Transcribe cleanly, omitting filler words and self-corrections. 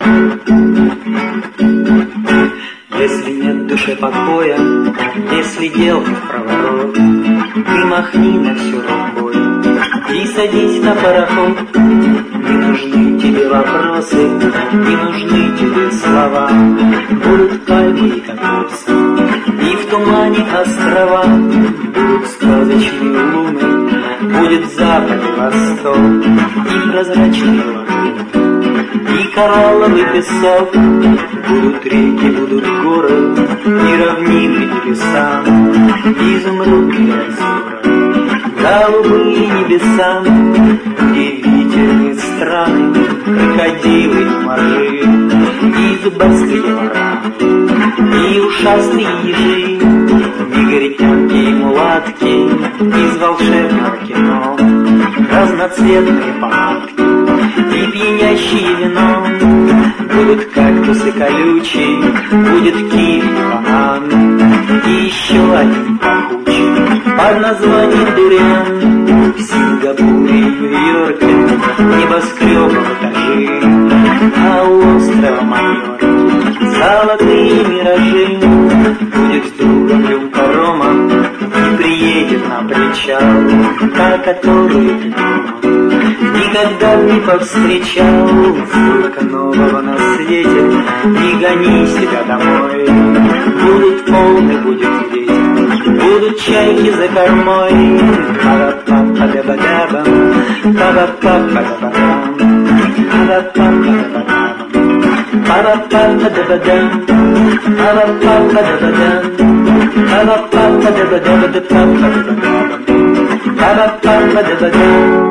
Если нет в душе покоя, если дел не в проворот, ты махни на всю рукой и садись на пароход. Не нужны тебе вопросы, не нужны тебе слова. Будут пальмы и кокосы, и в тумане острова. Будут сказочные луны, будет запад и восток, и прозрачные лагуны, и коралловый песок. Будут реки, будут горы, и равнины, и леса, изумрудные озера, голубые небеса, удивительные страны, крокодилы и моржи, и зубастые вараны, и ушастые ежи, негритянки и мулатки из волшебного кино, разноцветные палатки и пьянящее вино. Будут кактусы колючие, будет киви и банан, и еще один пахучий под названием дуриан. В Сингапуре и Нью-Йорке небоскребов этажи, а у острова Майорки золотые миражи. Будет с другом рюмка рома и приедет на причал, та, которую ты дома никогда не повстречал. Столько нового на свете, не гони себя домой. Будут волны, будет ветер, будут чайки за кормой. Па-па-па-да-ба-дабам, па-па-па-па-да-ба-дам, па-па-па-па-да-ба-дам, па-па-па-па-да-ба-дам, па-па-па-па-да-ба-дам, па-па-па-па-да-ба-дам, па-па-па-па-да-ба-дам.